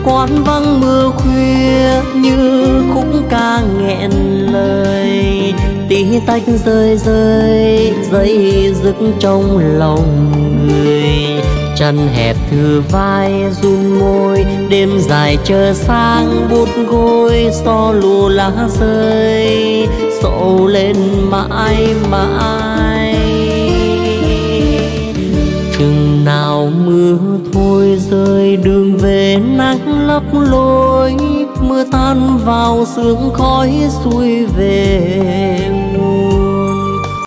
quán vắng mưa khuya như khúc ca nghẹn lời, tí tách rơi rơi dây dứt trong lòng người. Chân hẹp thư vai run môi, đêm dài chờ sáng bút gối, gió lùa lá rơi sầu lên mãi mãi. Chừng nào mưa thôi rơi đường về nắng lấp lối, mưa tan vào sương khói xuôi về.